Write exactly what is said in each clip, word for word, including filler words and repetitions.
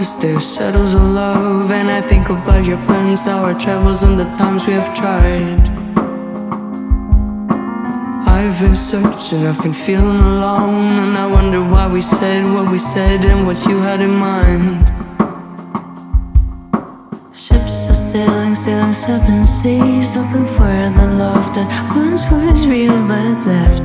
us their shadows of love. And I think about your plans, our travels and the times we have tried. I've been searching, I've been feeling alone, and I wonder why we said what we said and what you had in mind. Ships are sailing, sailing seven seas, looking for the love that once was real but left.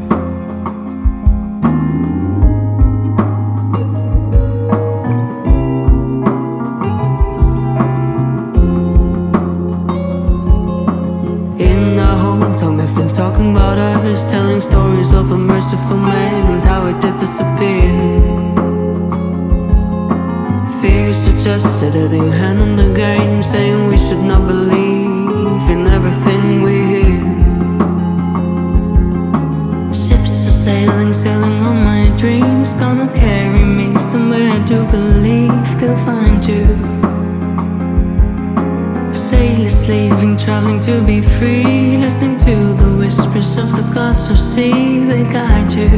In our hometown they've been talking about us, telling stories of a merciful man and how it did disappear. Fear suggested having hand in the game, saying we should not believe in everything we hear. Ships are sailing, sailing on my dreams, gonna carry me somewhere I do believe they'll find you. Sailors leaving, traveling to be free, listening to the whispers of the gods of sea, they guide you.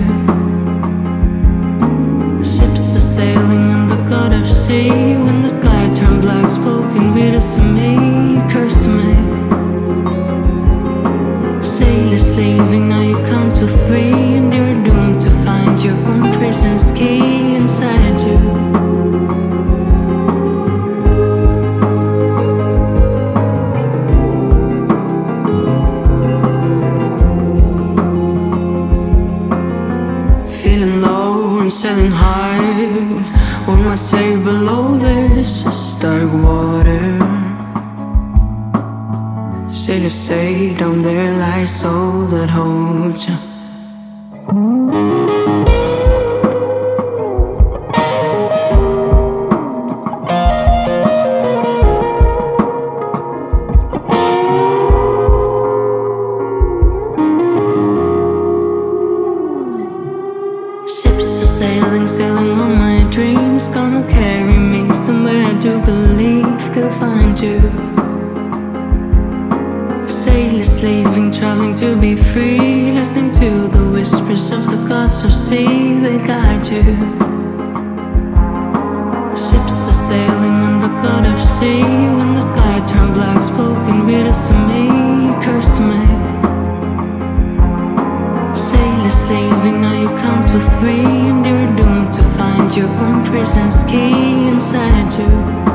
Ships are sailing on the god of sea, when the sky turned black, spoken riddles to me, curse to me. Sailors leaving, now you count to three, and you're doomed to find your own prison's key inside you. Sailing high, one might say below this is dark water. Sailors say down there lies soul that holds you. Sailing, sailing on my dreams, gonna carry me somewhere I do believe they'll find you. Sailors leaving, traveling to be free, listening to the whispers of the gods of sea, they guide you. Ships are sailing on the god of sea, when the sky turned black, spoken riddles to me, curse to me. Sailors leaving, now you count to three, and you're doomed to find your own prison's key inside you.